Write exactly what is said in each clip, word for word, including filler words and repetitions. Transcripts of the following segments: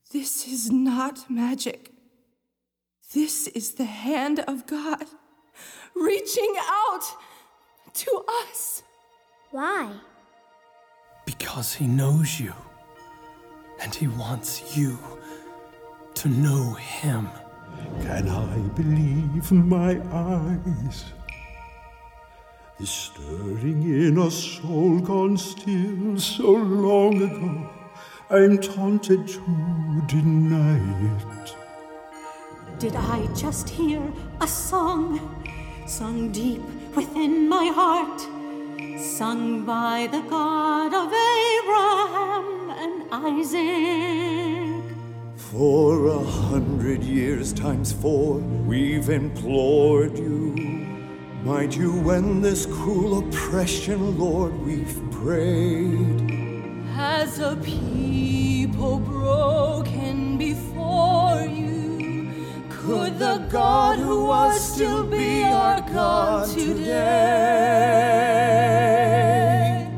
This is not magic. This is the hand of God reaching out to us. Why? Because he knows you, and he wants you to know him. Can I believe my eyes? This stirring in a soul gone still so long ago, I'm taunted to deny it. Did I just hear a song, sung deep within my heart, sung by the God of Abraham and Isaac? For a hundred years times four, we've implored you. Might you end this cruel oppression, Lord, we've prayed. As a people broken before you, could the God who was still be our God today?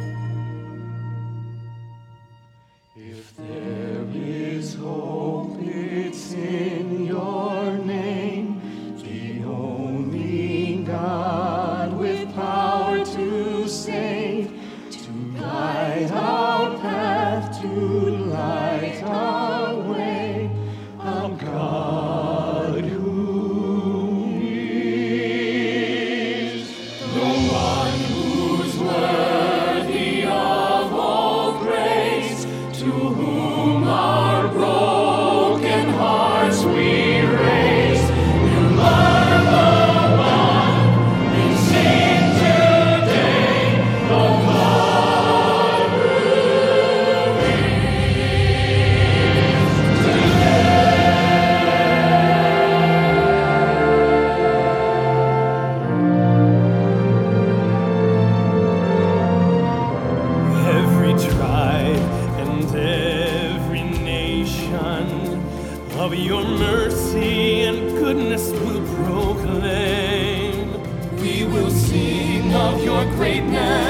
If there is hope, it's in your name, the only God with power to save, to guide our path, to light our way, a God who is the one who's worthy of all praise, to whom our broken hearts we raise. You are the one we sing today, the God who Every tribe and every nation of your mercy and goodness will proclaim. we will sing of your greatness.